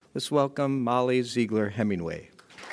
Let's welcome Molly Ziegler Hemingway.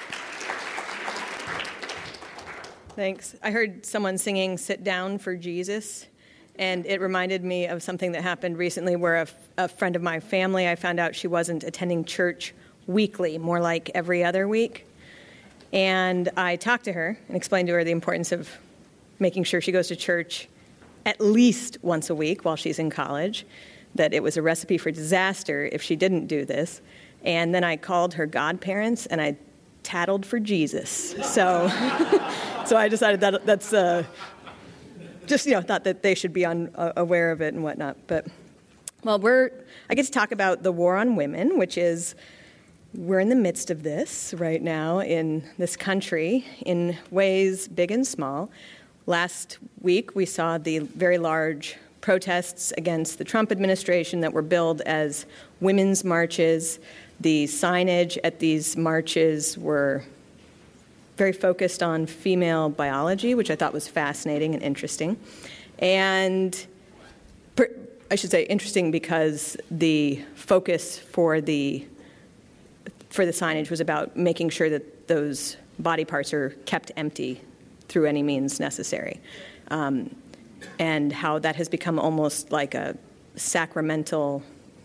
Thanks. I heard someone singing "Sit Down for Jesus," and it reminded me of something that happened recently where a friend of my family, I found out she wasn't attending church weekly, more like every other week. And I talked to her and explained to her the importance of making sure she goes to church at least once a week while she's in college, that it was a recipe for disaster if she didn't do this. And then I called her godparents and I tattled for Jesus. So I decided that's thought that they should be aware of it and whatnot. But, well, I get to talk about the war on women, which is, we're in the midst of this right now in this country in ways big and small. Last week, we saw the very large protests against the Trump administration that were billed as women's marches. The signage at these marches were very focused on female biology, which I thought was fascinating and interesting. And I should say interesting because the focus for the signage was about making sure that those body parts are kept empty through any means necessary. And how that has become almost like a sacramental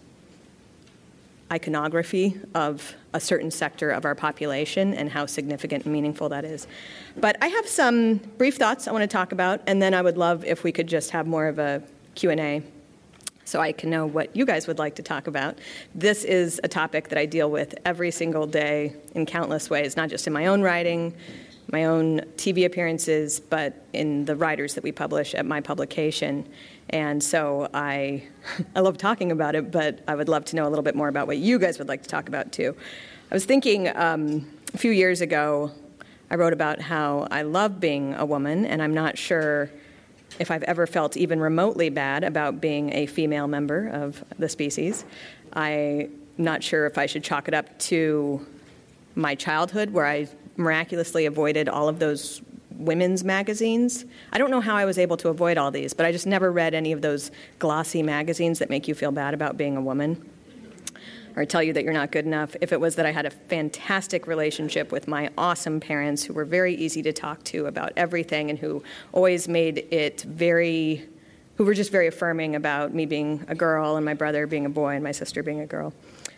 iconography of a certain sector of our population and how significant and meaningful that is. But I have some brief thoughts I want to talk about, and then I would love if we could just have more of a Q&A so I can know what you guys would like to talk about. This is a topic that I deal with every single day in countless ways, not just in my own writing, my own TV appearances, but in the writers that we publish at my publication. And so I love talking about it, but I would love to know a little bit more about what you guys would like to talk about, too. I was thinking a few years ago, I wrote about how I love being a woman, and I'm not sure if I've ever felt even remotely bad about being a female member of the species. I'm not sure if I should chalk it up to my childhood, where I miraculously avoided all of those women's magazines. I don't know how I was able to avoid all these, but I just never read any of those glossy magazines that make you feel bad about being a woman or tell you that you're not good enough. If it was that I had a fantastic relationship with my awesome parents who were very easy to talk to about everything and who always made it who were just very affirming about me being a girl and my brother being a boy and my sister being a girl.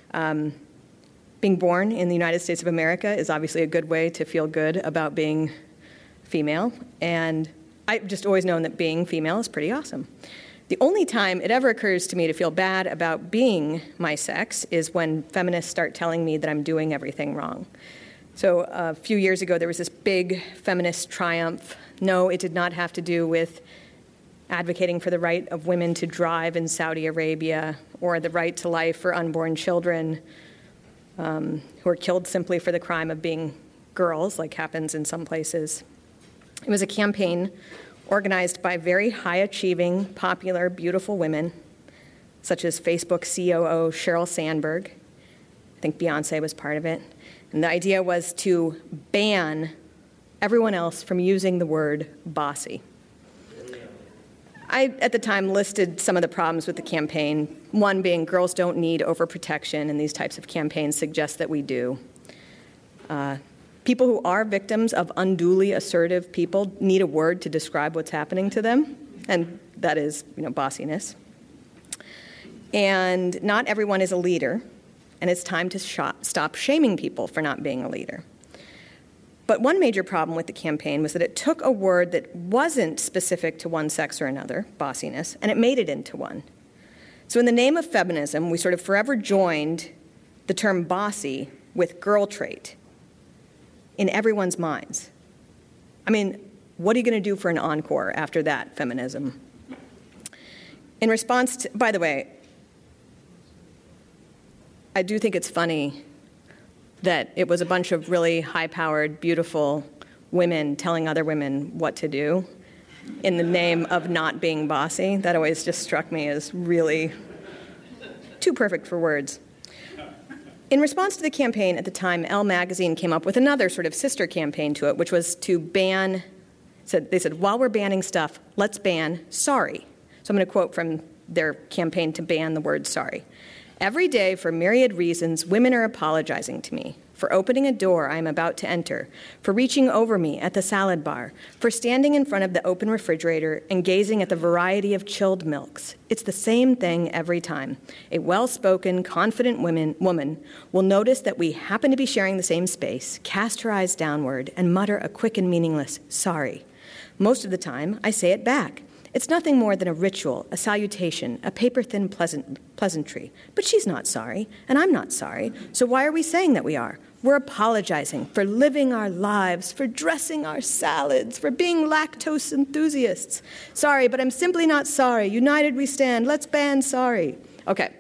Being born in the United States of America is obviously a good way to feel good about being female, and I've just always known that being female is pretty awesome. The only time it ever occurs to me to feel bad about being my sex is when feminists start telling me that I'm doing everything wrong. So a few years ago, there was this big feminist triumph. No, it did not have to do with advocating for the right of women to drive in Saudi Arabia or the right to life for unborn children who are killed simply for the crime of being girls, like happens in some places. It was a campaign organized by very high-achieving, popular, beautiful women, such as Facebook COO Sheryl Sandberg. I think Beyonce was part of it. And the idea was to ban everyone else from using the word bossy. I, at the time, listed some of the problems with the campaign, one being girls don't need overprotection, and these types of campaigns suggest that we do. People who are victims of unduly assertive people need a word to describe what's happening to them, and that is, bossiness. And not everyone is a leader, and it's time to stop shaming people for not being a leader. But one major problem with the campaign was that it took a word that wasn't specific to one sex or another, bossiness, and it made it into one. So in the name of feminism, we sort of forever joined the term bossy with girl trait in everyone's minds. I mean, what are you going to do for an encore after that, feminism? In response to, by the way, I do think it's funny that it was a bunch of really high-powered, beautiful women telling other women what to do in the name of not being bossy. That always just struck me as really too perfect for words. In response to the campaign at the time, Elle magazine came up with another sort of sister campaign to it, which was to ban, they said, while we're banning stuff, let's ban sorry. So I'm going to quote from their campaign to ban the word sorry. Every day, for myriad reasons, women are apologizing to me. For opening a door I am about to enter, for reaching over me at the salad bar, for standing in front of the open refrigerator and gazing at the variety of chilled milks. It's the same thing every time. A well-spoken, confident woman will notice that we happen to be sharing the same space, cast her eyes downward, and mutter a quick and meaningless, sorry. Most of the time, I say it back. It's nothing more than a ritual, a salutation, a paper-thin pleasantry. But she's not sorry, and I'm not sorry, so why are we saying that we are? We're apologizing for living our lives, for dressing our salads, for being lactose enthusiasts. Sorry, but I'm simply not sorry. United we stand. Let's ban sorry. Okay.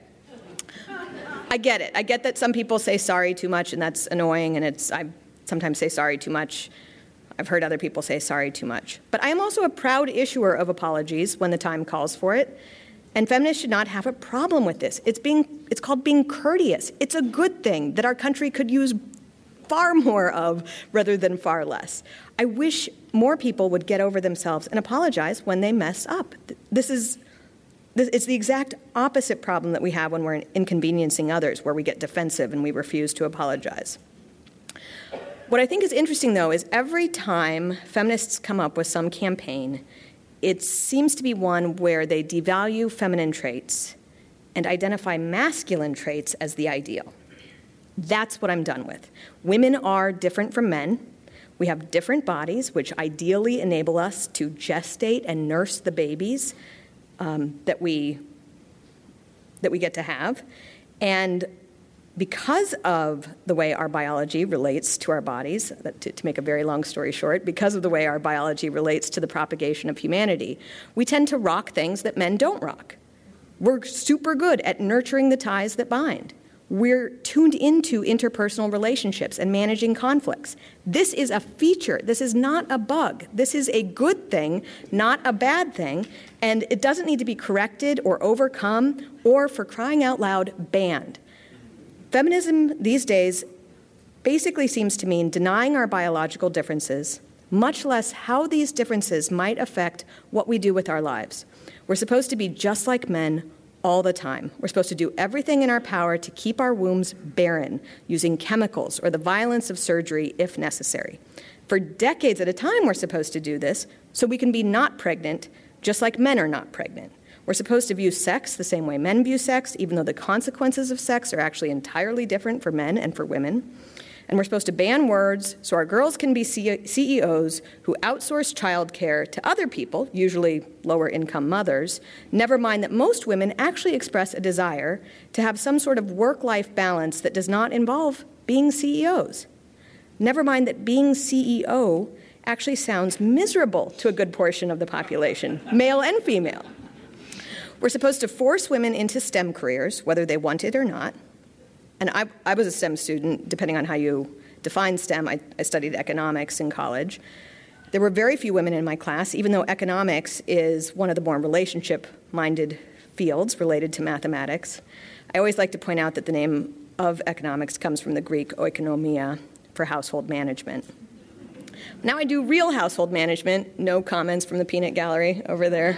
I get it. I get that some people say sorry too much, and that's annoying, and I sometimes say sorry too much. I've heard other people say sorry too much. But I am also a proud issuer of apologies when the time calls for it. And feminists should not have a problem with this. It's called being courteous. It's a good thing that our country could use far more of rather than far less. I wish more people would get over themselves and apologize when they mess up. It's the exact opposite problem that we have when we're inconveniencing others, where we get defensive and we refuse to apologize. What I think is interesting, though, is every time feminists come up with some campaign, it seems to be one where they devalue feminine traits and identify masculine traits as the ideal. That's what I'm done with. Women are different from men. We have different bodies, which ideally enable us to gestate and nurse the babies that we get to have. And because of the way our biology relates to our bodies, to make a very long story short, because of the way our biology relates to the propagation of humanity, we tend to rock things that men don't rock. We're super good at nurturing the ties that bind. We're tuned into interpersonal relationships and managing conflicts. This is a feature. This is not a bug. This is a good thing, not a bad thing, and it doesn't need to be corrected or overcome or, for crying out loud, banned. Feminism these days basically seems to mean denying our biological differences, much less how these differences might affect what we do with our lives. We're supposed to be just like men all the time. We're supposed to do everything in our power to keep our wombs barren, using chemicals or the violence of surgery if necessary. For decades at a time, we're supposed to do this so we can be not pregnant, just like men are not pregnant. We're supposed to view sex the same way men view sex, even though the consequences of sex are actually entirely different for men and for women. And we're supposed to ban words so our girls can be CEOs who outsource childcare to other people, usually lower-income mothers, never mind that most women actually express a desire to have some sort of work-life balance that does not involve being CEOs. Never mind that being CEO actually sounds miserable to a good portion of the population, male and female. We're supposed to force women into STEM careers, whether they want it or not. And I was a STEM student, depending on how you define STEM. I studied economics in college. There were very few women in my class, even though economics is one of the more relationship-minded fields related to mathematics. I always like to point out that the name of economics comes from the Greek oikonomia, for household management. Now I do real household management, no comments from the peanut gallery over there.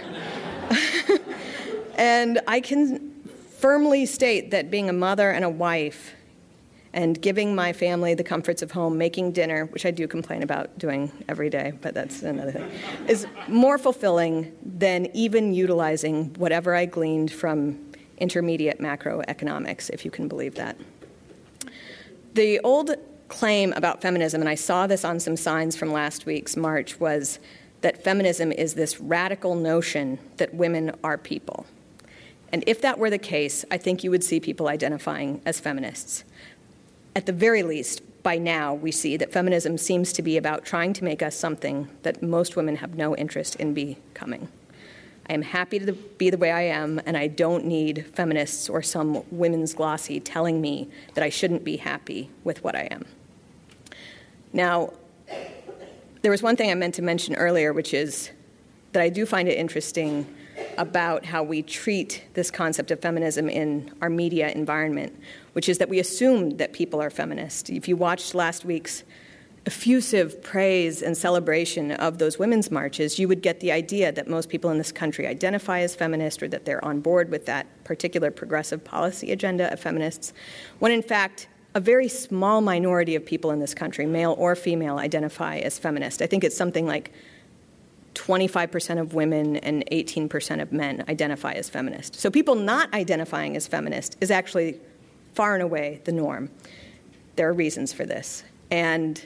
And I can firmly state that being a mother and a wife and giving my family the comforts of home, making dinner, which I do complain about doing every day, but that's another thing, is more fulfilling than even utilizing whatever I gleaned from intermediate macroeconomics, if you can believe that. The old claim about feminism, and I saw this on some signs from last week's march, was that feminism is this radical notion that women are people. And if that were the case, I think you would see people identifying as feminists. At the very least, by now, we see that feminism seems to be about trying to make us something that most women have no interest in becoming. I am happy to be the way I am, and I don't need feminists or some women's glossy telling me that I shouldn't be happy with what I am. Now, there was one thing I meant to mention earlier, which is that I do find it interesting about how we treat this concept of feminism in our media environment, which is that we assume that people are feminist. If you watched last week's effusive praise and celebration of those women's marches, you would get the idea that most people in this country identify as feminist or that they're on board with that particular progressive policy agenda of feminists, when in fact a very small minority of people in this country, male or female, identify as feminist. I think it's something like 25% of women and 18% of men identify as feminist. So people not identifying as feminist is actually far and away the norm. There are reasons for this. And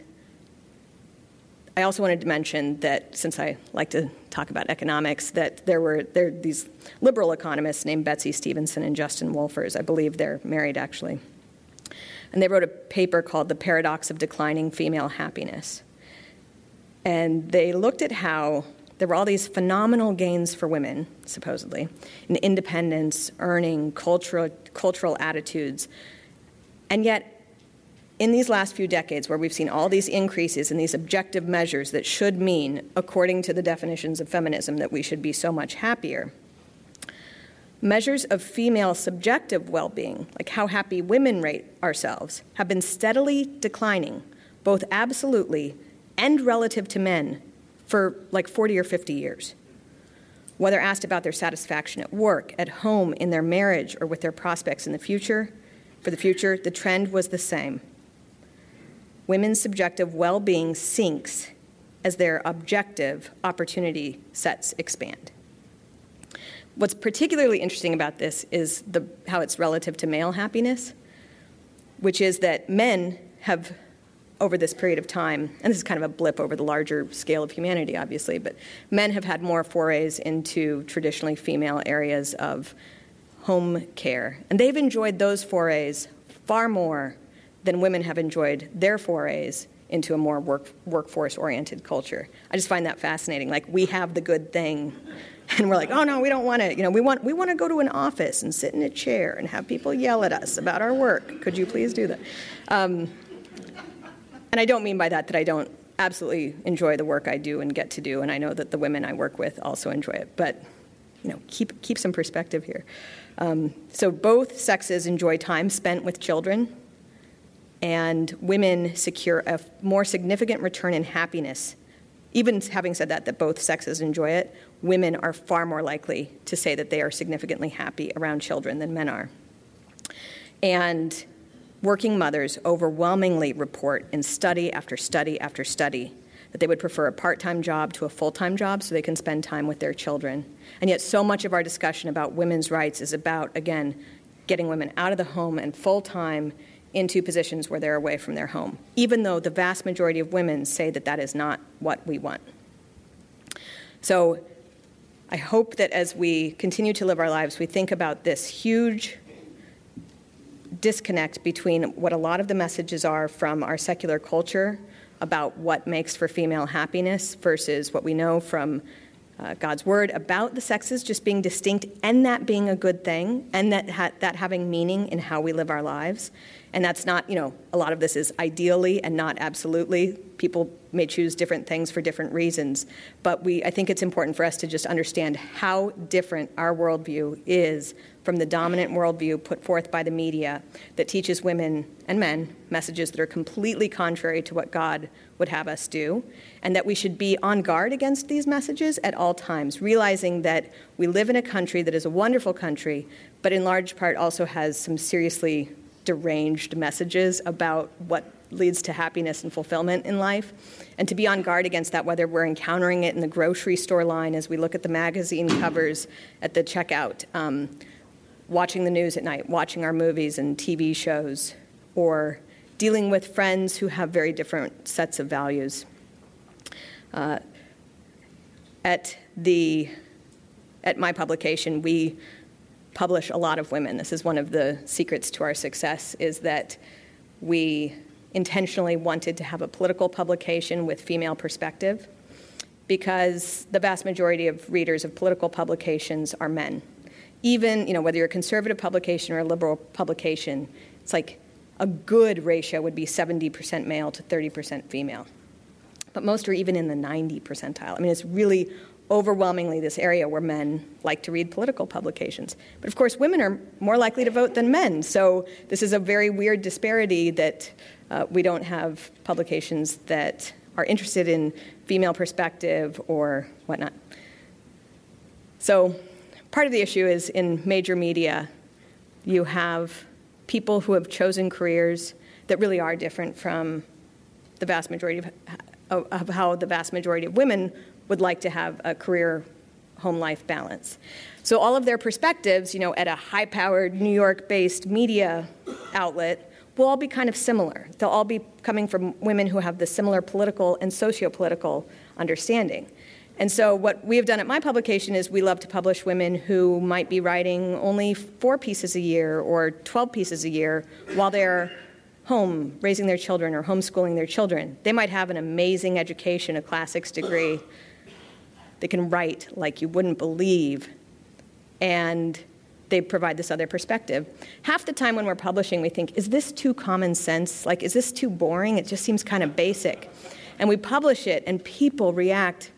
I also wanted to mention that, since I like to talk about economics, that there are these liberal economists named Betsy Stevenson and Justin Wolfers. I believe they're married, actually. And they wrote a paper called The Paradox of Declining Female Happiness. And they looked at how there were all these phenomenal gains for women, supposedly, in independence, earning, cultural attitudes. And yet, in these last few decades, where we've seen all these increases in these objective measures that should mean, according to the definitions of feminism, that we should be so much happier, measures of female subjective well-being, like how happy women rate ourselves, have been steadily declining, both absolutely and relative to men, for like 40 or 50 years. Whether asked about their satisfaction at work, at home, in their marriage, or with their prospects in the future, the trend was the same. Women's subjective well-being sinks as their objective opportunity sets expand. What's particularly interesting about this is how it's relative to male happiness, which is that men have, over this period of time, and this is kind of a blip over the larger scale of humanity, obviously, but men have had more forays into traditionally female areas of home care. And they've enjoyed those forays far more than women have enjoyed their forays into a more workforce-oriented culture. I just find that fascinating. Like, we have the good thing, and we're like, oh no, we don't want it. We want to go to an office and sit in a chair and have people yell at us about our work. Could you please do that? And I don't mean by that I don't absolutely enjoy the work I do and get to do, and I know that the women I work with also enjoy it. But keep some perspective here. So both sexes enjoy time spent with children, and women secure a more significant return in happiness. Even having said that both sexes enjoy it, women are far more likely to say that they are significantly happy around children than men are. And working mothers overwhelmingly report in study after study after study that they would prefer a part-time job to a full-time job so they can spend time with their children. And yet so much of our discussion about women's rights is about, again, getting women out of the home and full-time into positions where they're away from their home, even though the vast majority of women say that is not what we want. So I hope that as we continue to live our lives, we think about this huge disconnect between what a lot of the messages are from our secular culture about what makes for female happiness versus what we know from God's word about the sexes just being distinct and that being a good thing and that having meaning in how we live our lives. And that's not, a lot of this is ideally and not absolutely. People may choose different things for different reasons. But I think it's important for us to just understand how different our worldview is from the dominant worldview put forth by the media that teaches women and men messages that are completely contrary to what God would have us do, and that we should be on guard against these messages at all times, realizing that we live in a country that is a wonderful country, but in large part also has some seriously deranged messages about what leads to happiness and fulfillment in life, and to be on guard against that, whether we're encountering it in the grocery store line as we look at the magazine covers at the checkout, watching the news at night, watching our movies and TV shows, or dealing with friends who have very different sets of values. At my publication, we publish a lot of women. This is one of the secrets to our success, is that we intentionally wanted to have a political publication with female perspective because the vast majority of readers of political publications are men. Even, whether you're a conservative publication or a liberal publication, it's like a good ratio would be 70% male to 30% female. But most are even in the 90 percentile. It's really overwhelmingly this area where men like to read political publications. But of course, women are more likely to vote than men. So this is a very weird disparity that we don't have publications that are interested in female perspective or whatnot. So part of the issue is in major media, you have people who have chosen careers that really are different from the vast majority of how the vast majority of women would like to have a career home life balance. So all of their perspectives, at a high-powered New York-based media outlet will all be kind of similar. They'll all be coming from women who have the similar political and socio-political understanding. And so what we have done at my publication is we love to publish women who might be writing only 4 pieces a year or 12 pieces a year while they're home raising their children or homeschooling their children. They might have an amazing education, a classics degree. They can write like you wouldn't believe, and they provide this other perspective. Half the time when we're publishing, we think, is this too common sense? Like, is this too boring? It just seems kind of basic. And we publish it, and people react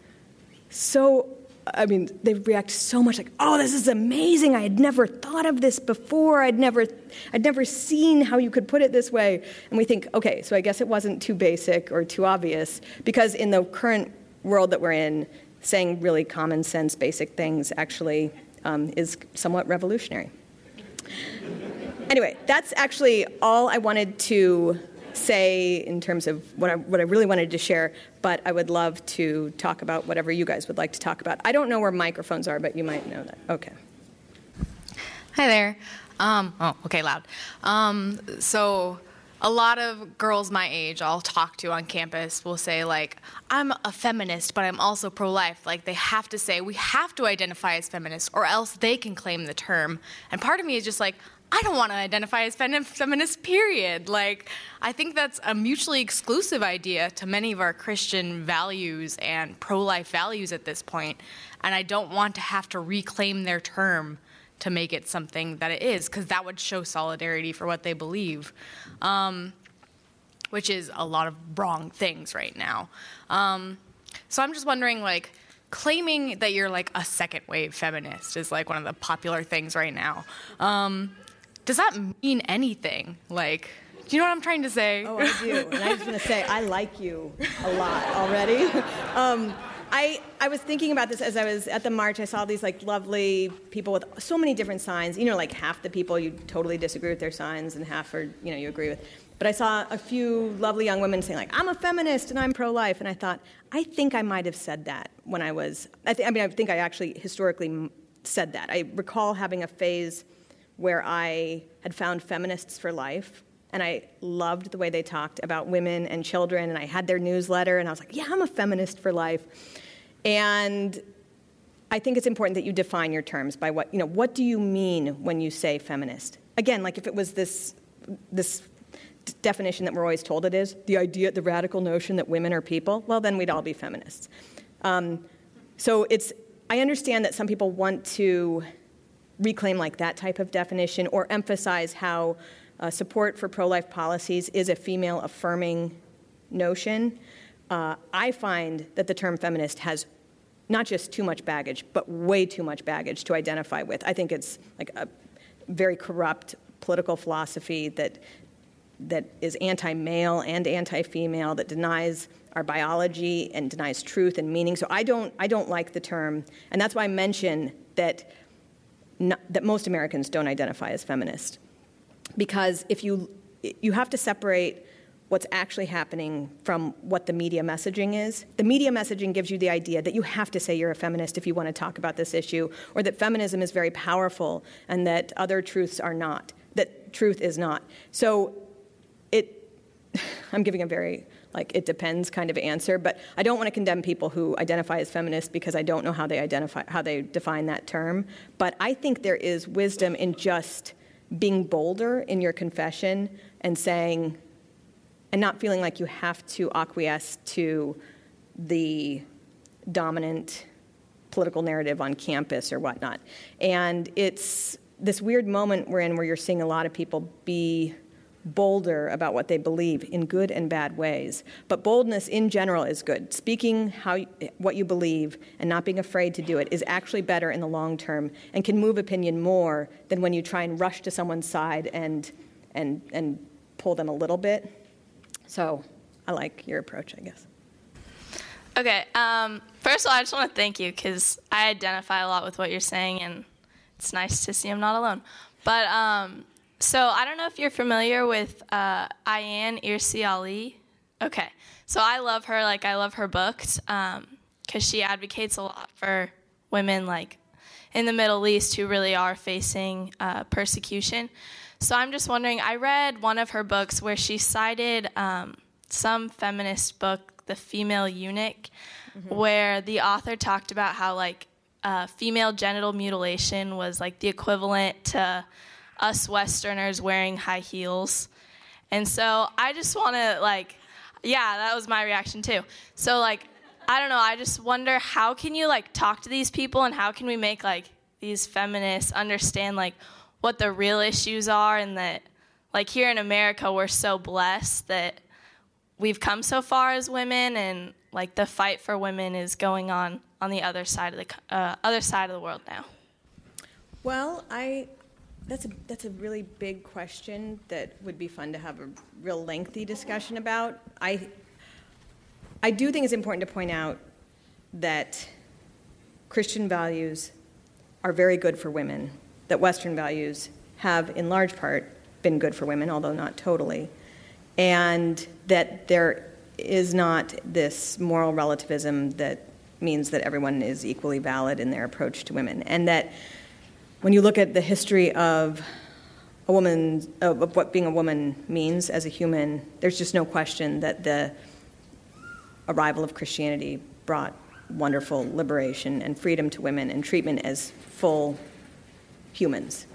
they react so much like, oh, this is amazing. I had never thought of this before. I'd never seen how you could put it this way. And we think, okay, so I guess it wasn't too basic or too obvious, because in the current world that we're in, saying really common sense, basic things actually is somewhat revolutionary. Anyway, that's actually all I wanted to say in terms of what I really wanted to share, but I would love to talk about whatever you guys would like to talk about. I don't know where microphones are, but you might know that. Okay. Hi there. Okay, loud. So a lot of girls my age I'll talk to on campus will say, like, I'm a feminist, but I'm also pro-life. Like, they have to say, we have to identify as feminists, or else they can claim the term. And part of me is just like, I don't want to identify as feminist, period. Like, I think that's a mutually exclusive idea to many of our Christian values and pro-life values at this point. And I don't want to have to reclaim their term to make it something that it is, because that would show solidarity for what they believe, which is a lot of wrong things right now. So I'm just wondering, like, claiming that you're like a second wave feminist is like one of the popular things right now. Does that mean anything? Like, do you know what I'm trying to say? Oh, I do. And I was going to say, I like you a lot already. I was thinking about this as I was at the march. I saw these like lovely people with so many different signs. Like half the people you totally disagree with their signs and half are, you agree with. But I saw a few lovely young women saying, like, I'm a feminist and I'm pro-life. And I thought, I think I might have said that when I was, I think I actually historically said that. I recall having a phase where I had found Feminists for Life, and I loved the way they talked about women and children, and I had their newsletter, and I was like, yeah, I'm a feminist for life. And I think it's important that you define your terms by what do you mean when you say feminist? Again, like if it was this definition that we're always told it is, the radical notion that women are people, well, then we'd all be feminists. So I understand that some people want to reclaim like that type of definition or emphasize how support for pro-life policies is a female-affirming notion. I find that the term feminist has not just too much baggage, but way too much baggage to identify with. I think it's like a very corrupt political philosophy that is anti-male and anti-female, that denies our biology and denies truth and meaning. So I don't like the term, and that's why I mention that most Americans don't identify as feminist, because if you have to separate what's actually happening from what the media messaging is. The media messaging gives you the idea that you have to say you're a feminist if you want to talk about this issue, or that feminism is very powerful and that other truths are not, that truth is not. So I'm giving a very it depends kind of answer, but I don't want to condemn people who identify as feminist because I don't know how they define that term. But I think there is wisdom in just being bolder in your confession and saying, and not feeling like you have to acquiesce to the dominant political narrative on campus or whatnot. And it's this weird moment we're in where you're seeing a lot of people be bolder about what they believe in good and bad ways. But boldness in general is good. Speaking what you believe and not being afraid to do it is actually better in the long term and can move opinion more than when you try and rush to someone's side and pull them a little bit. So I like your approach, I guess. Okay, first of all, I just want to thank you because I identify a lot with what you're saying, and it's nice to see I'm not alone. But so I don't know if you're familiar with Ayaan Hirsi Ali. Okay, so I love her. Like, I love her books because she advocates a lot for women, like, in the Middle East who really are facing persecution. So I'm just wondering, I read one of her books where she cited some feminist book, The Female Eunuch, where the author talked about how, like, female genital mutilation was, like, the equivalent to us Westerners wearing high heels. And so I just want to, like, yeah, that was my reaction too. So, like, I don't know, I just wonder, how can you, like, talk to these people, and how can we make, like, these feminists understand, like, what the real issues are, and that, like, here in America, we're so blessed that we've come so far as women, and, like, the fight for women is going on the other side of the world now. Well, that's a really big question that would be fun to have a real lengthy discussion about. I do think it's important to point out that Christian values are very good for women, that Western values have, in large part, been good for women, although not totally, and that there is not this moral relativism that means that everyone is equally valid in their approach to women, and that when you look at the history of a woman, of what being a woman means as a human, there's just no question that the arrival of Christianity brought wonderful liberation and freedom to women and treatment as full humans.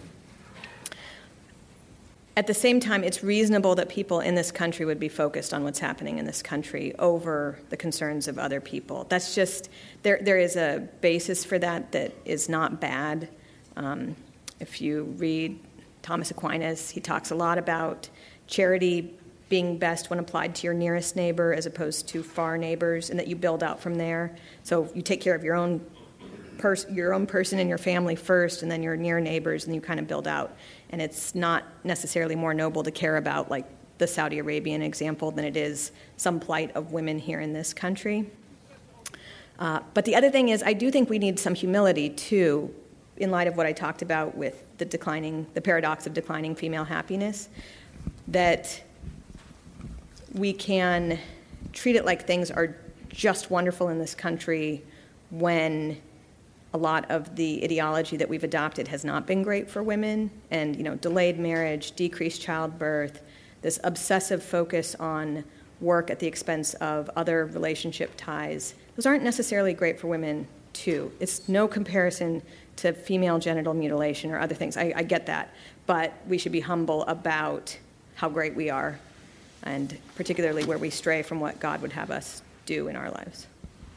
At the same time, it's reasonable that people in this country would be focused on what's happening in this country over the concerns of other people. That's just, there is a basis for that is not bad. If you read Thomas Aquinas, he talks a lot about charity being best when applied to your nearest neighbor as opposed to far neighbors, and that you build out from there. So you take care of your own person and your family first, and then your near neighbors, and you kind of build out. And it's not necessarily more noble to care about, like, the Saudi Arabian example than it is some plight of women here in this country. But the other thing is, I do think we need some humility, too, in light of what I talked about with the paradox of declining female happiness, that we can treat it like things are just wonderful in this country when a lot of the ideology that we've adopted has not been great for women, and, you know, delayed marriage, decreased childbirth, this obsessive focus on work at the expense of other relationship ties. Those aren't necessarily great for women, too. It's no comparison to female genital mutilation or other things. I get that. But we should be humble about how great we are, and particularly where we stray from what God would have us do in our lives.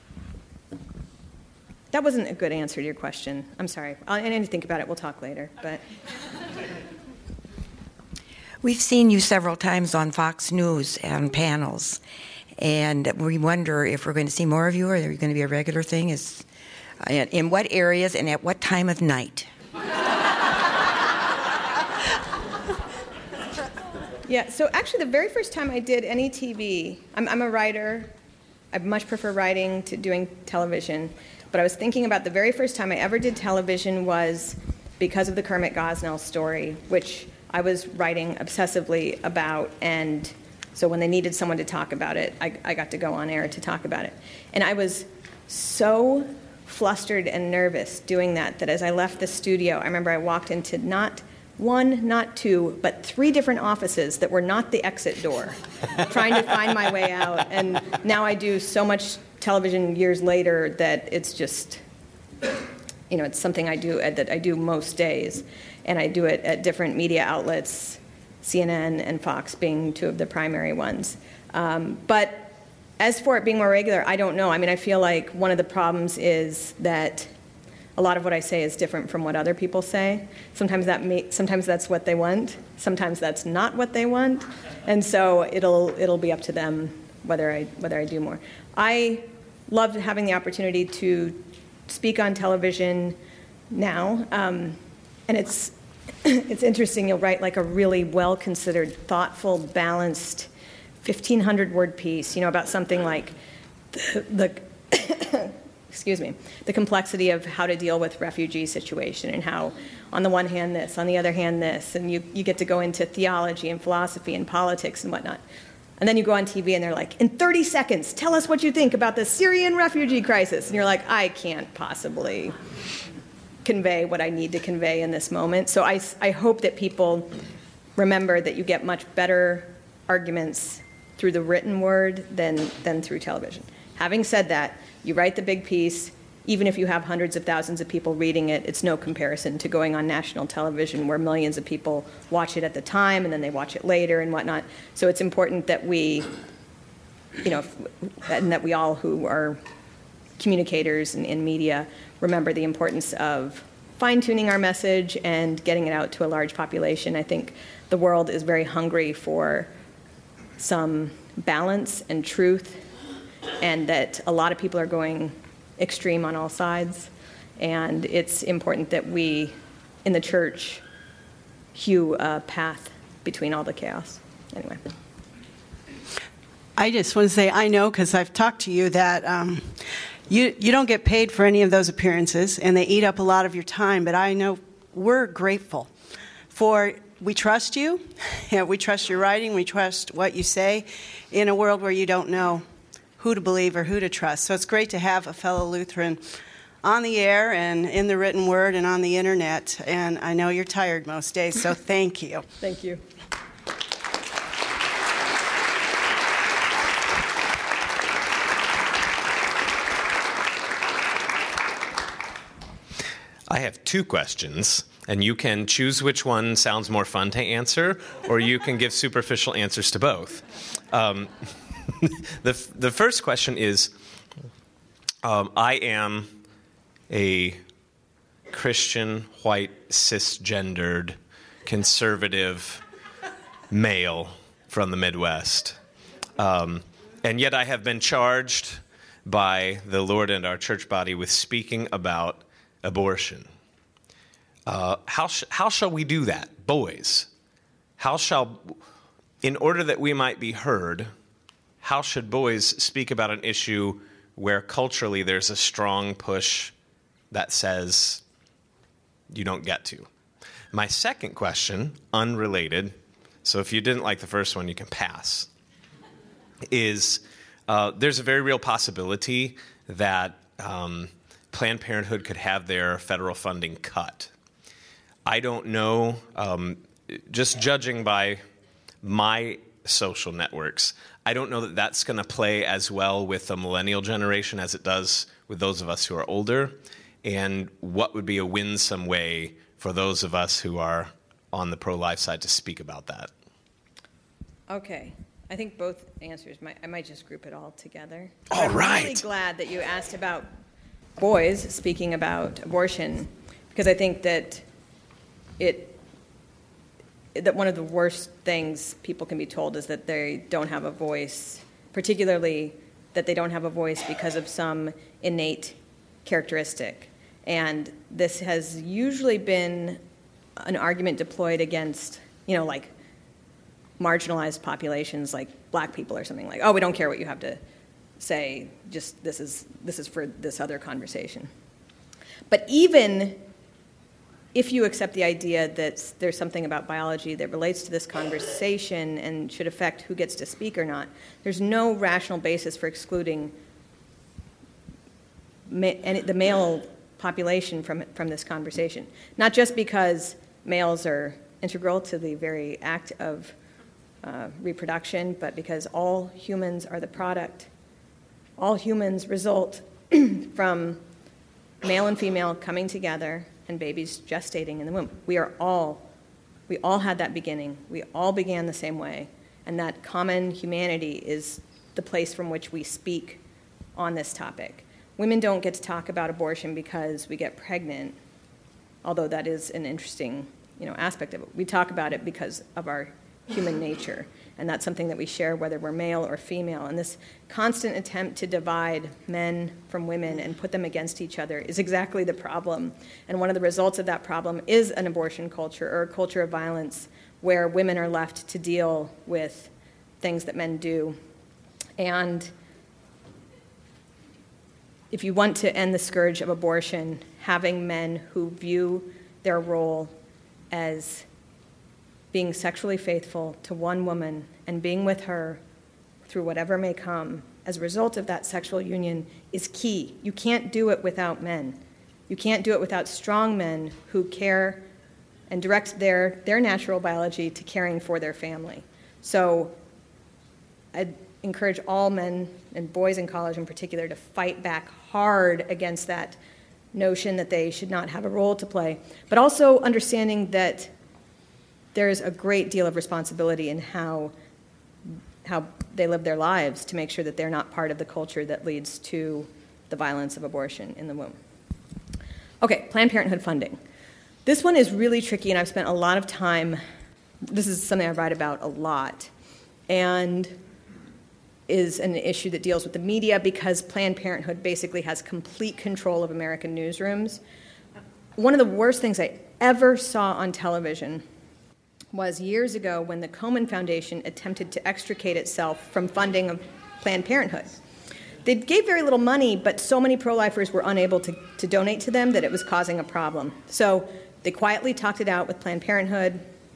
That wasn't a good answer to your question. I'm sorry. I need to think about it. We'll talk later. But we've seen you several times on Fox News and panels, and we wonder if we're going to see more of you, or are you going to be a regular thing? In what areas and at what time of night? Yeah, so actually the very first time I did any TV, I'm a writer. I much prefer writing to doing television. But I was thinking about the very first time I ever did television was because of the Kermit Gosnell story, which I was writing obsessively about. And so when they needed someone to talk about it, I got to go on air to talk about it. And I was so flustered and nervous doing that as I left the studio, I remember I walked into not one, not two, but 3 different offices that were not the exit door, trying to find my way out. And now I do so much television years later that it's just, you know, it's something that I do most days. And I do it at different media outlets, CNN and Fox being 2 of the primary ones. But as for it being more regular, I don't know. I mean, I feel like one of the problems is that a lot of what I say is different from what other people say. Sometimes that's what they want. Sometimes that's not what they want. And so it'll be up to them whether I do more. I loved having the opportunity to speak on television now, and it's interesting. You'll write like a really well-considered, thoughtful, balanced 1,500-word piece, about something like the excuse me, the complexity of how to deal with refugee situation and how, on the one hand, this, on the other hand, this, and you get to go into theology and philosophy and politics and whatnot. And then you go on TV and they're like, in 30 seconds, tell us what you think about the Syrian refugee crisis. And you're like, I can't possibly convey what I need to convey in this moment. So I hope that people remember that you get much better arguments through the written word than through television. Having said that, you write the big piece, even if you have hundreds of thousands of people reading it, it's no comparison to going on national television where millions of people watch it at the time and then they watch it later and whatnot. So it's important that we, and that we all who are communicators in media remember the importance of fine-tuning our message and getting it out to a large population. I think the world is very hungry for some balance and truth, and that a lot of people are going extreme on all sides. And it's important that we, in the church, hew a path between all the chaos. Anyway. I just want to say, I know, because I've talked to you, that you don't get paid for any of those appearances, and they eat up a lot of your time. But I know we're grateful for, we trust you, we trust your writing, we trust what you say in a world where you don't know who to believe or who to trust. So it's great to have a fellow Lutheran on the air and in the written word and on the internet. And I know you're tired most days, so thank you. Thank you. I have two questions, and you can choose which one sounds more fun to answer, or you can give superficial answers to both. The first question is, I am a Christian, white, cisgendered, conservative male from the Midwest. And yet I have been charged by the Lord and our church body with speaking about abortion. How shall we do that, boys? In order that we might be heard, how should boys speak about an issue where culturally there's a strong push that says you don't get to? My second question, unrelated, so if you didn't like the first one, you can pass, is there's a very real possibility that Planned Parenthood could have their federal funding cut. I don't know, just judging by my social networks, I don't know that that's going to play as well with the millennial generation as it does with those of us who are older, and what would be a winsome way for those of us who are on the pro-life side to speak about that. Okay. I think both answers, I might just group it all together. All right. I'm really glad that you asked about boys speaking about abortion, because I think that that one of the worst things people can be told is that they don't have a voice, particularly that they don't have a voice because of some innate characteristic. And this has usually been an argument deployed against, like marginalized populations like black people or something, like, oh, we don't care what you have to say, just this is for this other conversation. But even if you accept the idea that there's something about biology that relates to this conversation and should affect who gets to speak or not, there's no rational basis for excluding the male population from this conversation. Not just because males are integral to the very act of reproduction, but because all humans are the product. All humans result from male and female coming together and babies gestating in the womb. We all had that beginning. We all began the same way. And that common humanity is the place from which we speak on this topic. women don't get to talk about abortion because we get pregnant, although that is an interesting, aspect of it. We talk about it because of our human nature, and that's something that we share whether we're male or female. And this constant attempt to divide men from women and put them against each other is exactly the problem. And one of the results of that problem is an abortion culture, or a culture of violence where women are left to deal with things that men do. And if you want to end the scourge of abortion, having men who view their role as being sexually faithful to one woman and being with her through whatever may come as a result of that sexual union is key. You can't do it without men. You can't do it without strong men who care and direct their natural biology to caring for their family. So I'd encourage all men, and boys in college in particular, to fight back hard against that notion that they should not have a role to play, but also understanding that there's a great deal of responsibility in how they live their lives to make sure that they're not part of the culture that leads to the violence of abortion in the womb. Okay, Planned Parenthood funding. This one is really tricky, and I've spent a lot of time, this is something I write about a lot, and is an issue that deals with the media because Planned Parenthood basically has complete control of American newsrooms. One of the worst things I ever saw on television was years ago when the Komen Foundation attempted to extricate itself from funding of Planned Parenthood. They gave very little money, but so many pro-lifers were unable to donate to them that it was causing a problem. So they quietly talked it out with Planned Parenthood.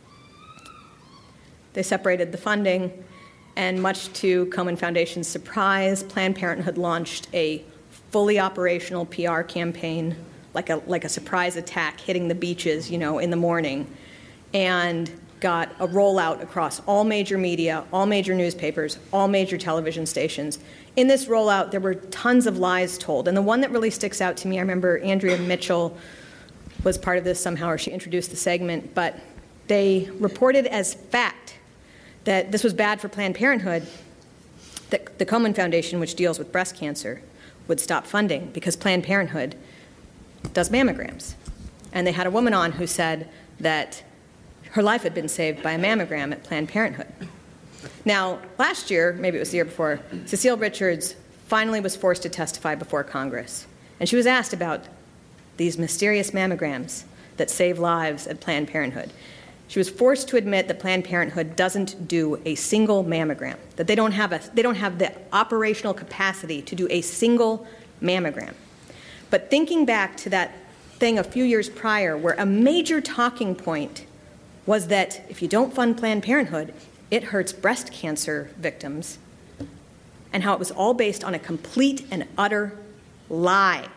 They separated the funding, and much to Komen Foundation's surprise, Planned Parenthood launched a fully operational PR campaign, like a surprise attack hitting the beaches, in the morning, and got a rollout across all major media, all major newspapers, all major television stations. In this rollout, there were tons of lies told. And the one that really sticks out to me, I remember Andrea Mitchell was part of this somehow, or she introduced the segment, but they reported as fact that this was bad for Planned Parenthood, that the Komen Foundation, which deals with breast cancer, would stop funding because Planned Parenthood does mammograms. And they had a woman on who said that her life had been saved by a mammogram at Planned Parenthood. Now, last year, maybe it was the year before, Cecile Richards finally was forced to testify before Congress. And she was asked about these mysterious mammograms that save lives at Planned Parenthood. She was forced to admit that Planned Parenthood doesn't do a single mammogram, that they don't have the operational capacity to do a single mammogram. But thinking back to that thing a few years prior where a major talking point was that if you don't fund Planned Parenthood, it hurts breast cancer victims, and how it was all based on a complete and utter lie,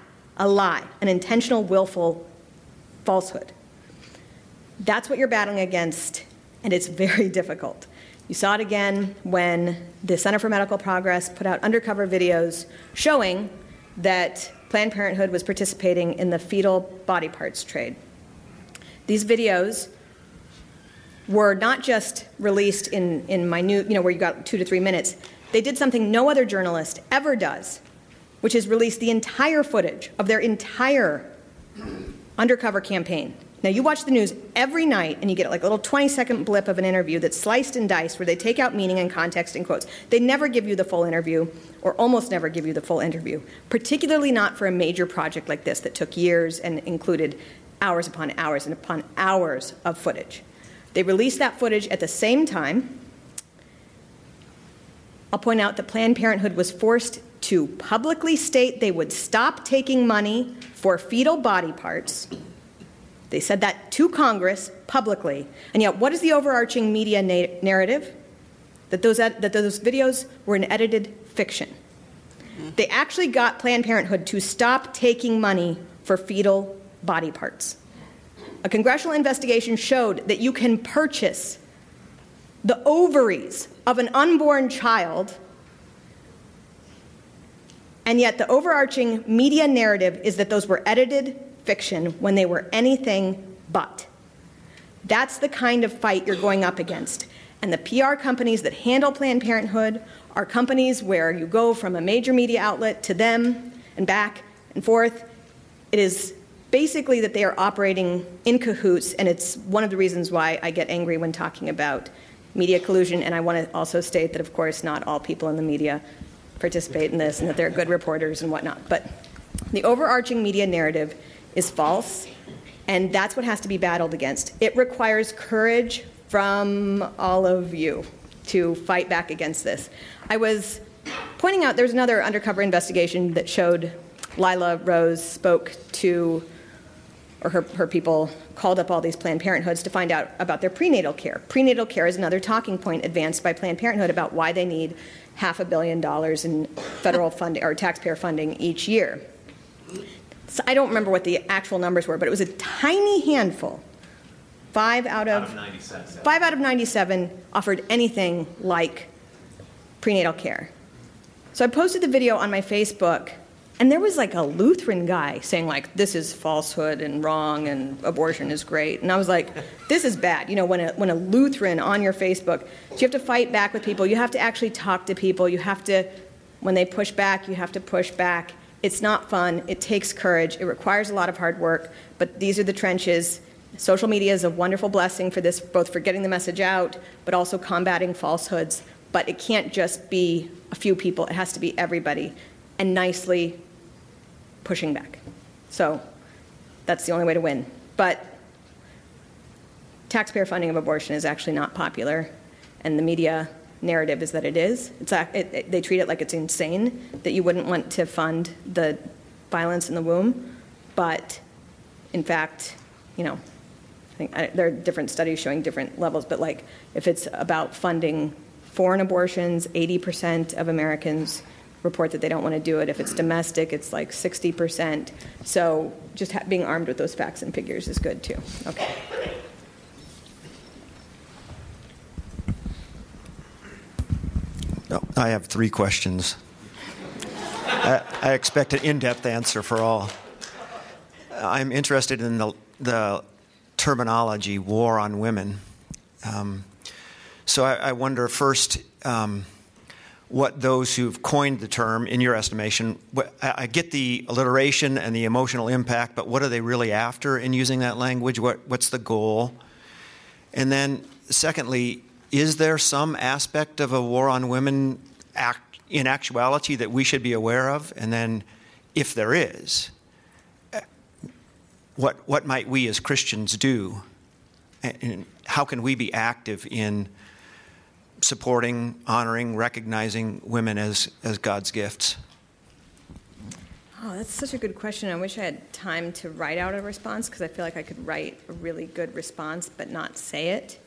an intentional, willful falsehood. That's what you're battling against, and it's very difficult. You saw it again when the Center for Medical Progress put out undercover videos showing that Planned Parenthood was participating in the fetal body parts trade. These videos were not just released in minute, where you got 2 to 3 minutes. They did something no other journalist ever does, which is release the entire footage of their entire undercover campaign. Now, you watch the news every night, and you get like a little 20-second blip of an interview that's sliced and diced, where they take out meaning and context and quotes. They never give you the full interview, or almost never give you the full interview, particularly not for a major project like this that took years and included hours upon hours and upon hours of footage. They released that footage at the same time. I'll point out that Planned Parenthood was forced to publicly state they would stop taking money for fetal body parts. They said that to Congress publicly. And yet, what is the overarching media narrative? That those videos were an edited fiction. They actually got Planned Parenthood to stop taking money for fetal body parts. A congressional investigation showed that you can purchase the ovaries of an unborn child, and yet the overarching media narrative is that those were edited fiction when they were anything but. That's the kind of fight you're going up against. And the PR companies that handle Planned Parenthood are companies where you go from a major media outlet to them, and back and forth. It is basically that they are operating in cahoots, and it's one of the reasons why I get angry when talking about media collusion. And I want to also state that, of course, not all people in the media participate in this and that they're good reporters and whatnot. But the overarching media narrative is false, and that's what has to be battled against. It requires courage from all of you to fight back against this. I was pointing out there's another undercover investigation that showed Lila Rose spoke to, or her people called up all these Planned Parenthoods to find out about their prenatal care. Prenatal care is another talking point advanced by Planned Parenthood about why they need $500 million in federal funding or taxpayer funding each year. So I don't remember what the actual numbers were, but it was a tiny handful. 5 out of 97 offered anything like prenatal care. So I posted the video on my Facebook, and there was like a Lutheran guy saying like, this is falsehood and wrong and abortion is great. And I was like, this is bad. You know, when a Lutheran on your Facebook, so you have to fight back with people. You have to actually talk to people. You have to, when they push back, you have to push back. It's not fun. It takes courage. It requires a lot of hard work, but these are the trenches. Social media is a wonderful blessing for this, both for getting the message out, but also combating falsehoods. But it can't just be a few people. It has to be everybody, and nicely pushing back. So that's the only way to win. But taxpayer funding of abortion is actually not popular, and the media narrative is that it is. They treat it like it's insane that you wouldn't want to fund the violence in the womb. But in fact, you know, I think there are different studies showing different levels, but like if it's about funding foreign abortions, 80% of Americans report that they don't want to do it. If it's domestic, it's like 60%. So just being armed with those facts and figures is good too. Okay. No, I have 3 questions. I expect an in-depth answer for all. I'm interested in the terminology, war on women. So I wonder first what those who've coined the term, in your estimation, I get the alliteration and the emotional impact, but what are they really after in using that language? What's the goal? And then secondly, is there some aspect of a war on women in actuality that we should be aware of? And then if there is, what might we as Christians do? And how can we be active in supporting, honoring, recognizing women as God's gifts? Oh, that's such a good question. I wish I had time to write out a response, because I feel like I could write a really good response but not say it.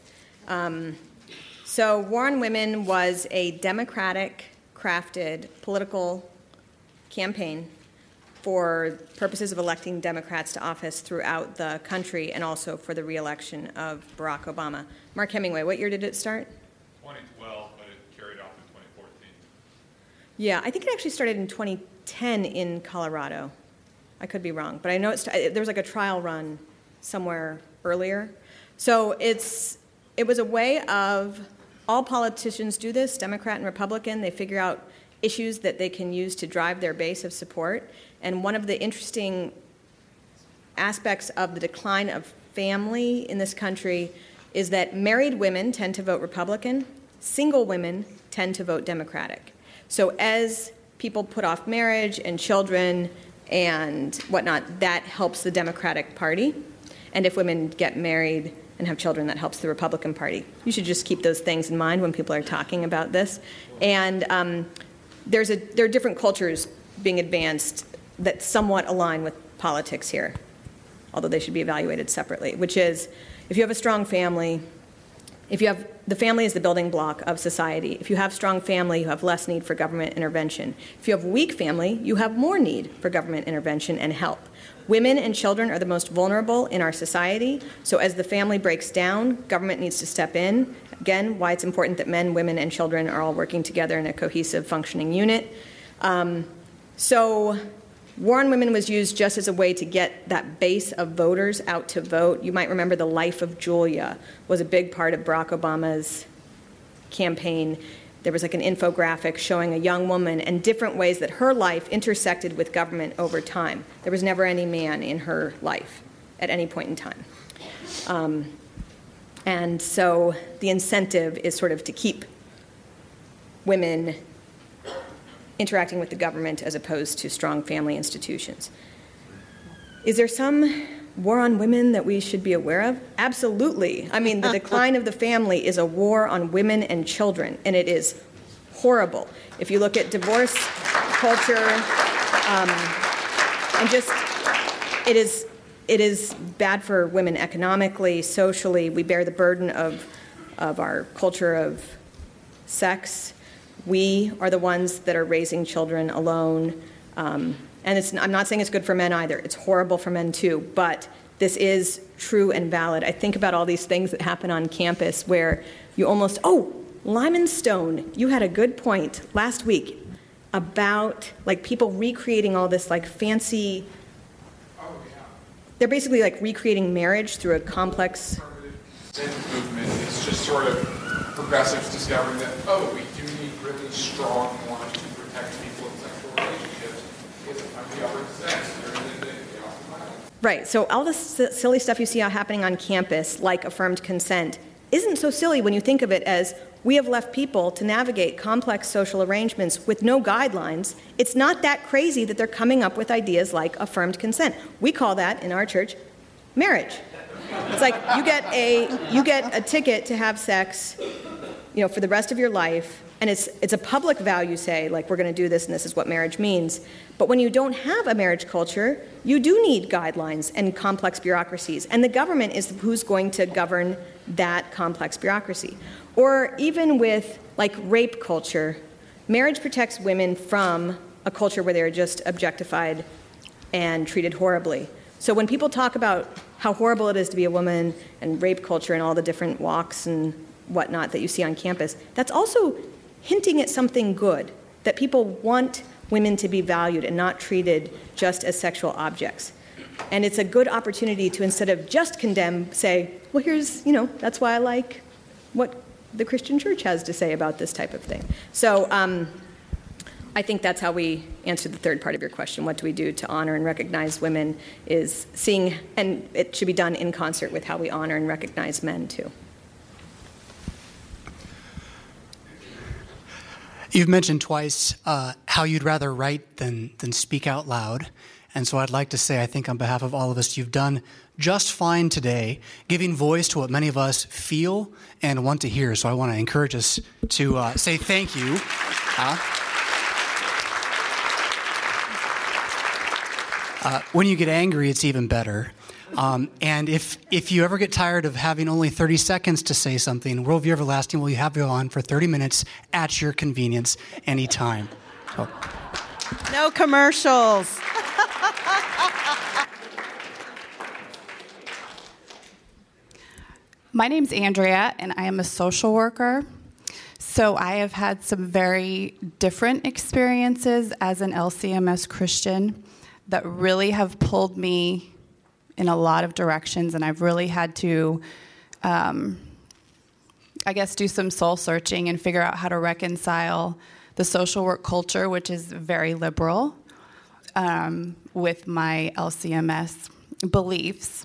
So War on Women was a Democratic-crafted political campaign for purposes of electing Democrats to office throughout the country, and also for the re-election of Barack Obama. Mark Hemingway, what year did it start? 2012, but it carried off in 2014. Yeah, I think it actually started in 2010 in Colorado. I could be wrong, but I know there was like a trial run somewhere earlier. So it was a way of, all politicians do this, Democrat and Republican. They figure out issues that they can use to drive their base of support. And one of the interesting aspects of the decline of family in this country is that married women tend to vote Republican, single women tend to vote Democratic. So as people put off marriage and children and whatnot, that helps the Democratic Party. And if women get married and have children, that helps the Republican Party. You should just keep those things in mind when people are talking about this. And there are different cultures being advanced that somewhat align with politics here, although they should be evaluated separately, which is, if you have a strong family, the family is the building block of society. If you have strong family, you have less need for government intervention. If you have weak family, you have more need for government intervention and help. Women and children are the most vulnerable in our society, so as the family breaks down, government needs to step in. Again, why it's important that men, women, and children are all working together in a cohesive, functioning unit. So War on Women was used just as a way to get that base of voters out to vote. You might remember The Life of Julia was a big part of Barack Obama's campaign. there was like an infographic showing a young woman and different ways that her life intersected with government over time. There was never any man in her life at any point in time. And so the incentive is sort of to keep women interacting with the government as opposed to strong family institutions. Is there some war on women that we should be aware of? Absolutely. I mean, the decline of the family is a war on women and children, and it is horrible. If you look at divorce culture, and just, it is bad for women economically, socially. We bear the burden of our culture of sex. We are the ones that are raising children alone. And I'm not saying it's good for men either. It's horrible for men too. But this is true and valid. I think about all these things that happen on campus where you almost, Lyman Stone, you had a good point last week about like people recreating all this like fancy. They're basically like recreating marriage through a complex. Consent movement is just sort of progressives discovering that we do need really strong laws to protect people in sexual relationships because of the other sex. Right. So all this silly stuff you see happening on campus, like affirmed consent, isn't so silly when you think of it as we have left people to navigate complex social arrangements with no guidelines. It's not that crazy that they're coming up with ideas like affirmed consent. We call that in our church marriage. It's like you get a ticket to have sex, for the rest of your life, and it's a public vow. You say like we're going to do this, and this is what marriage means. But when you don't have a marriage culture, you do need guidelines and complex bureaucracies, and the government is who's going to govern that complex bureaucracy. Or even with like rape culture, marriage protects women from a culture where they're just objectified and treated horribly. So when people talk about how horrible it is to be a woman and rape culture and all the different walks and whatnot that you see on campus, that's also hinting at something good, that people want women to be valued and not treated just as sexual objects. And it's a good opportunity to, instead of just condemn, say, well, here's, that's why I like what the Christian church has to say about this type of thing. So I think that's how we answer the third part of your question. What do we do to honor and recognize women is seeing, and it should be done in concert with how we honor and recognize men too. You've mentioned twice how you'd rather write than speak out loud. And so I'd like to say, I think on behalf of all of us, you've done just fine today, giving voice to what many of us feel and want to hear. So I want to encourage us to say thank you. When you get angry, it's even better. And if you ever get tired of having only 30 seconds to say something, Worldview Everlasting will have you on for 30 minutes at your convenience anytime. So. No commercials. My name's Andrea, and I am a social worker. So I have had some very different experiences as an LCMS Christian that really have pulled me in a lot of directions, and I've really had to, do some soul searching and figure out how to reconcile the social work culture, which is very liberal, with my LCMS beliefs.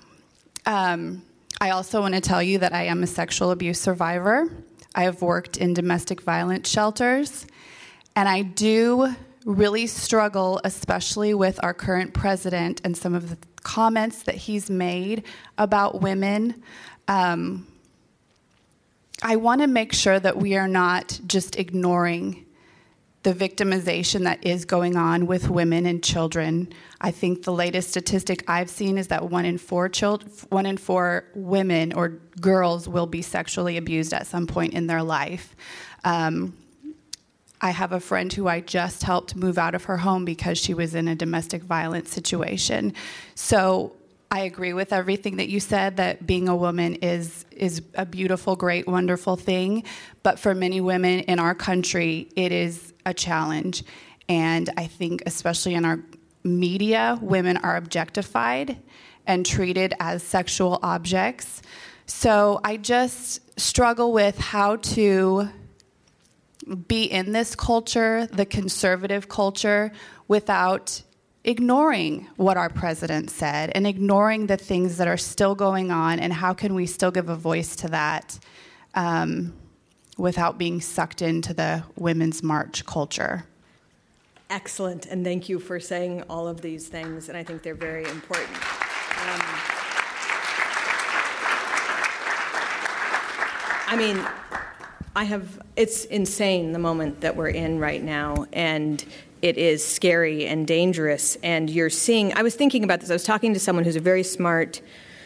I also want to tell you that I am a sexual abuse survivor. I have worked in domestic violence shelters, and I do really struggle, especially with our current president and some of the comments that he's made about women. I want to make sure that we are not just ignoring the victimization that is going on with women and children. I think the latest statistic I've seen is that 1 in 4 women or girls will be sexually abused at some point in their life. I have a friend who I just helped move out of her home because she was in a domestic violence situation. So I agree with everything that you said, that being a woman is a beautiful, great, wonderful thing. But for many women in our country, it is a challenge. And I think especially in our media, women are objectified and treated as sexual objects. So I just struggle with how to be in this culture, the conservative culture, without ignoring what our president said and ignoring the things that are still going on, and how can we still give a voice to that without being sucked into the Women's March culture. Excellent, and thank you for saying all of these things, and I think they're very important. It's insane the moment that we're in right now, and it is scary and dangerous, and you're seeing, I was thinking about this, I was talking to someone who's a very smart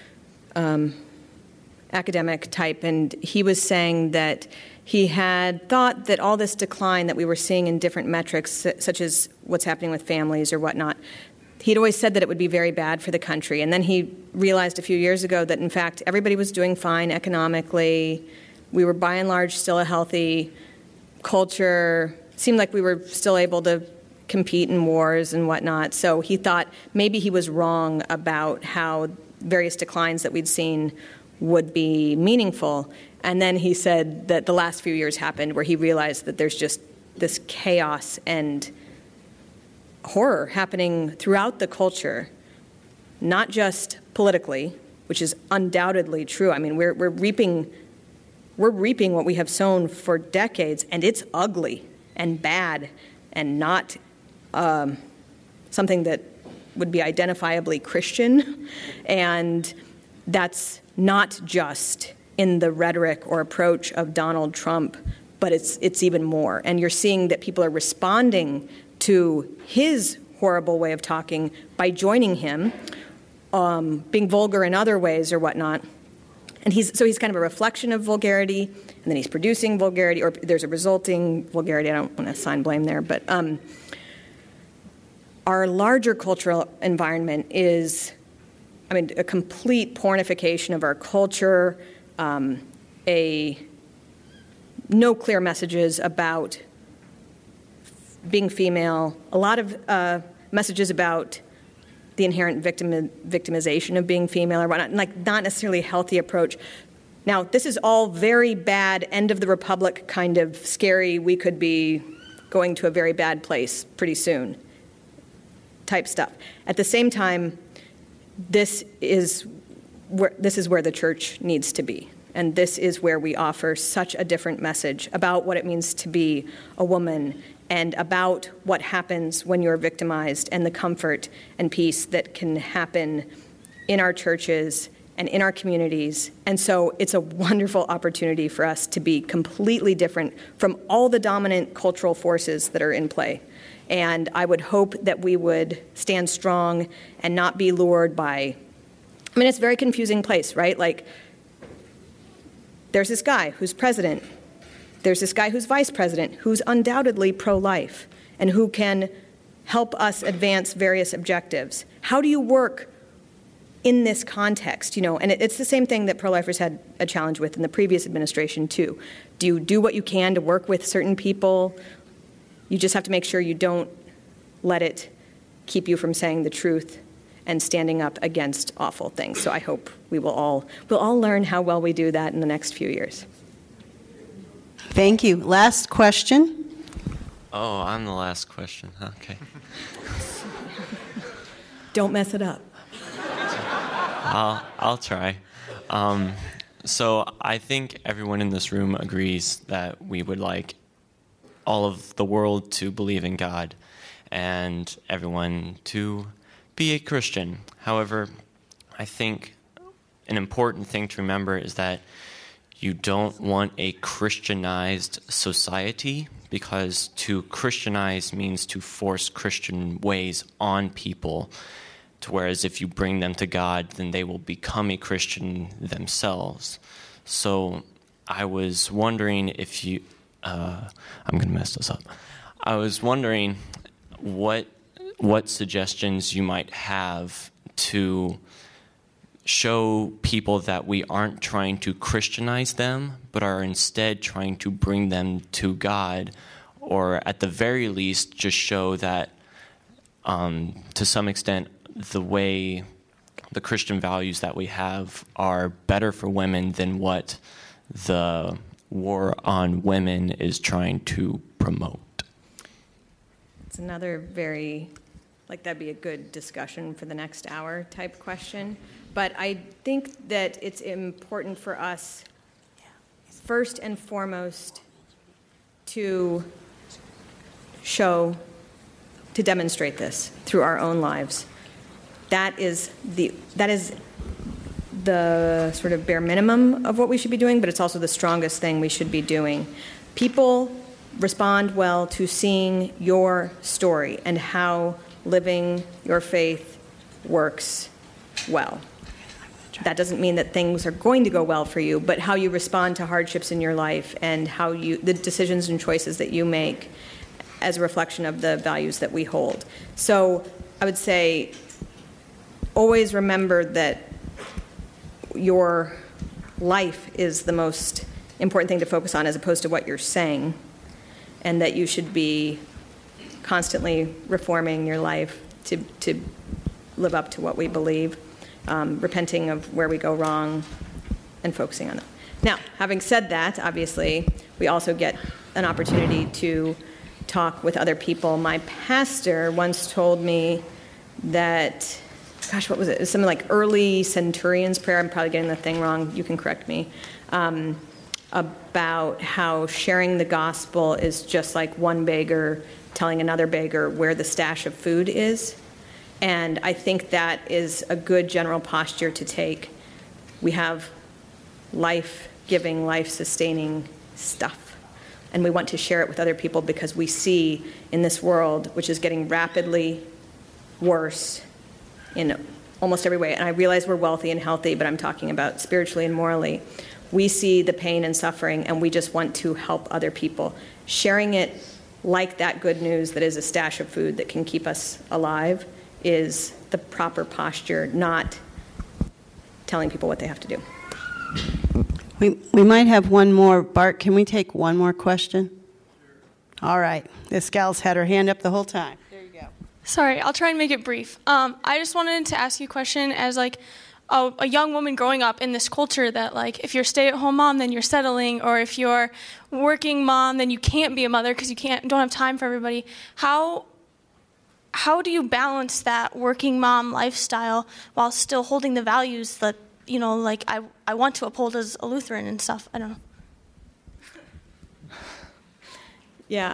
academic type, and he was saying that he had thought that all this decline that we were seeing in different metrics, such as what's happening with families or whatnot, he'd always said that it would be very bad for the country. And then he realized a few years ago that, in fact, everybody was doing fine economically. We were, by and large, still a healthy culture. It seemed like we were still able to compete in wars and whatnot. So he thought maybe he was wrong about how various declines that we'd seen would be meaningful. And then he said that the last few years happened where he realized that there's just this chaos and horror happening throughout the culture, not just politically, which is undoubtedly true. I mean, we're reaping what we have sown for decades, and it's ugly and bad and not something that would be identifiably Christian. And that's not just in the rhetoric or approach of Donald Trump, but it's even more. And you're seeing that people are responding to his horrible way of talking by joining him, being vulgar in other ways or whatnot. And he's kind of a reflection of vulgarity, and then he's producing vulgarity, or there's a resulting vulgarity. I don't want to assign blame there, but our larger cultural environment is, a complete pornification of our culture, no clear messages about being female, a lot of messages about the inherent victimization of being female or whatnot, not necessarily a healthy approach. Now, this is all very bad, end of the republic kind of scary, we could be going to a very bad place pretty soon type stuff. At the same time, this is where the church needs to be. And this is where we offer such a different message about what it means to be a woman and about what happens when you're victimized and the comfort and peace that can happen in our churches and in our communities. And so it's a wonderful opportunity for us to be completely different from all the dominant cultural forces that are in play. And I would hope that we would stand strong and not be lured by, it's a very confusing place, right? Like, there's this guy who's president. There's this guy who's vice president who's undoubtedly pro-life and who can help us advance various objectives. How do you work in this context? And it's the same thing that pro-lifers had a challenge with in the previous administration, too. Do you do what you can to work with certain people? You just have to make sure you don't let it keep you from saying the truth and standing up against awful things. So I hope we'll all learn how well we do that in the next few years. Thank you. Last question. Oh, I'm the last question. Okay. Don't mess it up. I'll try. So I think everyone in this room agrees that we would like all of the world to believe in God and everyone to be a Christian. However, I think an important thing to remember is that you don't want a Christianized society, because to Christianize means to force Christian ways on people, whereas if you bring them to God, then they will become a Christian themselves. So I was wondering if you... I'm going to mess this up. I was wondering what suggestions you might have to show people that we aren't trying to Christianize them, but are instead trying to bring them to God, or at the very least just show that to some extent the Christian values that we have are better for women than what the war on women is trying to promote? It's another very, that'd be a good discussion for the next hour type question. But I think that it's important for us, first and foremost, to demonstrate this through our own lives. That is the sort of bare minimum of what we should be doing, but it's also the strongest thing we should be doing. People respond well to seeing your story and how living your faith works well. That doesn't mean that things are going to go well for you, but how you respond to hardships in your life and the decisions and choices that you make as a reflection of the values that we hold. So I would say always remember that your life is the most important thing to focus on as opposed to what you're saying, and that you should be constantly reforming your life to live up to what we believe, repenting of where we go wrong, and focusing on it. Now, having said that, obviously, we also get an opportunity to talk with other people. My pastor once told me that, gosh, what was it? It was something like early centurion's prayer. I'm probably getting the thing wrong. You can correct me. About how sharing the gospel is just like one beggar telling another beggar where the stash of food is. And I think that is a good general posture to take. We have life-giving, life-sustaining stuff. And we want to share it with other people because we see in this world, which is getting rapidly worse in almost every way. And I realize we're wealthy and healthy, but I'm talking about spiritually and morally. We see the pain and suffering, and we just want to help other people. Sharing it like that good news that is a stash of food that can keep us alive is the proper posture, not telling people what they have to do. We might have one more. Bart, can we take one more question? All right. This gal's had her hand up the whole time. There you go. Sorry, I'll try and make it brief. I just wanted to ask you a question as a young woman growing up in this culture that if you're a stay-at-home mom, then you're settling, or if you're working mom, then you can't be a mother because you don't have time for everybody. How do you balance that working mom lifestyle while still holding the values that I want to uphold as a Lutheran and stuff? I don't know. Yeah,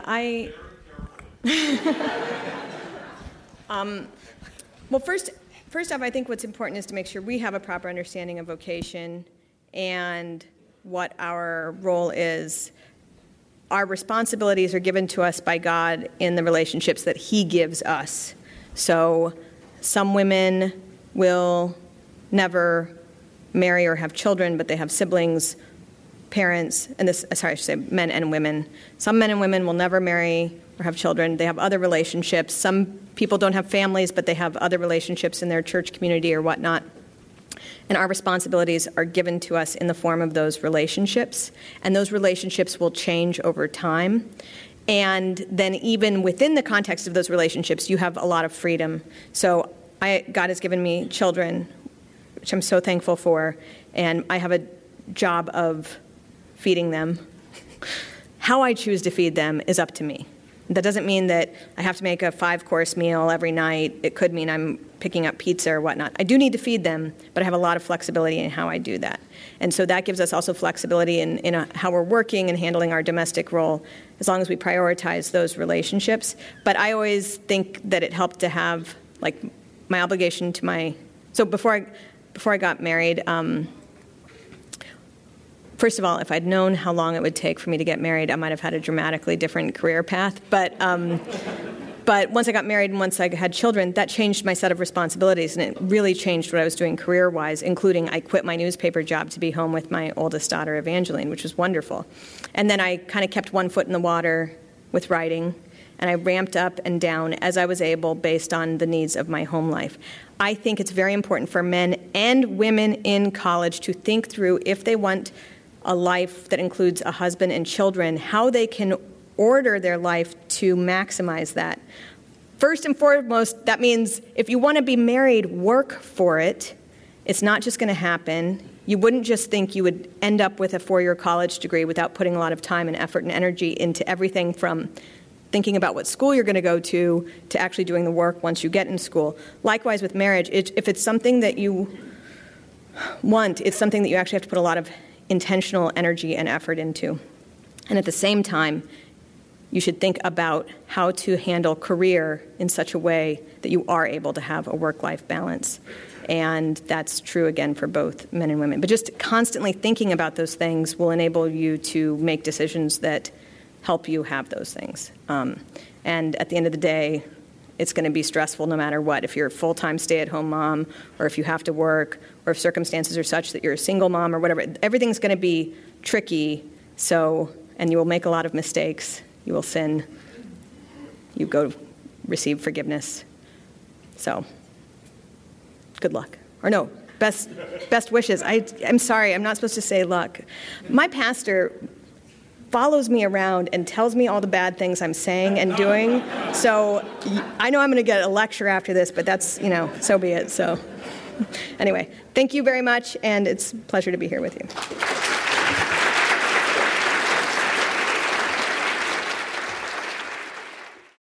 well, First off, I think what's important is to make sure we have a proper understanding of vocation and what our role is. Our responsibilities are given to us by God in the relationships that He gives us. So some women will never marry or have children, but they have siblings, parents, and I should say men and women. Some men and women will never marry or have children. They have other relationships. Some people don't have families, but they have other relationships in their church community or whatnot. And our responsibilities are given to us in the form of those relationships. And those relationships will change over time. And then even within the context of those relationships, you have a lot of freedom. So God has given me children, which I'm so thankful for. And I have a job of feeding them. How I choose to feed them is up to me. That doesn't mean that I have to make a 5-course meal every night. It could mean I'm picking up pizza or whatnot. I do need to feed them, but I have a lot of flexibility in how I do that. And so that gives us also flexibility in how we're working and handling our domestic role, as long as we prioritize those relationships. But I always think that it helped to have my obligation to my. So before I got married. First of all, if I'd known how long it would take for me to get married, I might have had a dramatically different career path. But once I got married and once I had children, that changed my set of responsibilities, and it really changed what I was doing career-wise, including I quit my newspaper job to be home with my oldest daughter, Evangeline, which was wonderful. And then I kind of kept one foot in the water with writing, and I ramped up and down as I was able based on the needs of my home life. I think it's very important for men and women in college to think through, if they want a life that includes a husband and children, how they can order their life to maximize that. First and foremost, that means if you want to be married, work for it. It's not just going to happen. You wouldn't just think you would end up with a 4-year college degree without putting a lot of time and effort and energy into everything from thinking about what school you're going to go to actually doing the work once you get in school. Likewise with marriage, if it's something that you want, it's something that you actually have to put a lot of intentional energy and effort into. And at the same time, you should think about how to handle career in such a way that you are able to have a work-life balance. And that's true, again, for both men and women. But just constantly thinking about those things will enable you to make decisions that help you have those things. And at the end of the day, it's going to be stressful no matter what. If you're a full-time stay-at-home mom, or if you have to work, or if circumstances are such that you're a single mom or whatever, everything's going to be tricky. And you will make a lot of mistakes. You will sin. You go receive forgiveness. So, good luck. Or no, best wishes. I'm sorry, I'm not supposed to say luck. My pastor follows me around and tells me all the bad things I'm saying and doing. So I know I'm going to get a lecture after this, but that's, so be it. So anyway, thank you very much, and it's a pleasure to be here with you.